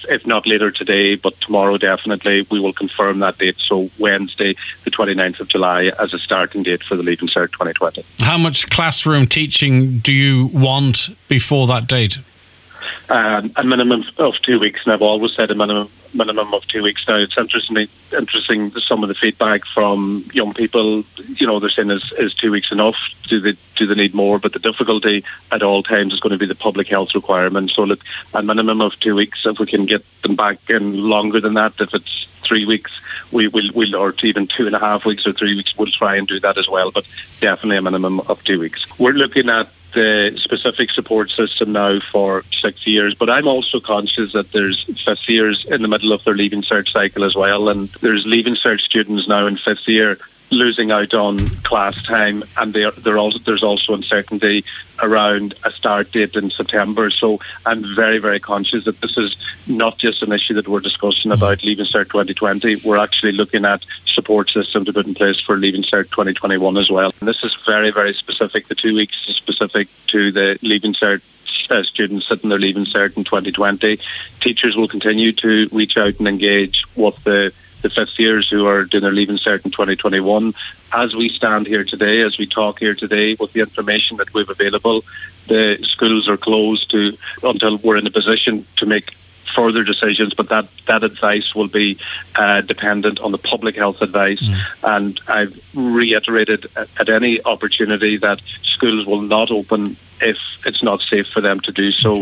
if not later today, but tomorrow definitely, we will confirm that date. So Wednesday, the 29th of July, as a starting date for the Leaving Cert 2020. How much classroom teaching do you want before that date? A minimum of 2 weeks, and I've always said a minimum of 2 weeks. Now, it's interesting some of the feedback from young people. They're saying is 2 weeks enough? Do they need more? But the difficulty at all times is going to be the public health requirement. So look, a minimum of 2 weeks. If we can get them back in longer than that, if it's 3 weeks, we'll or even 2.5 weeks or 3 weeks, we'll try and do that as well. But definitely a minimum of 2 weeks. We're looking at the specific support system now for 6 years, but I'm also conscious that there's fifth years in the middle of their Leaving Cert cycle as well, and there's Leaving Cert students now in fifth year losing out on class time, and there's also uncertainty around a start date in September. So I'm very, very conscious that this is not just an issue that we're discussing about Leaving Cert 2020. We're actually looking at support system to put in place for Leaving Cert 2021 as well. And this is very, very specific. The 2 weeks is specific to the Leaving Cert students sitting their Leaving Cert in 2020. Teachers will continue to reach out and engage with the fifth years who are doing their Leaving Cert in 2021. As we stand here today, as we talk here today, with the information that we've available, the schools are closed until we're in a position to make further decisions, but that advice will be dependent on the public health advice. And I've reiterated at any opportunity that schools will not open if it's not safe for them to do so.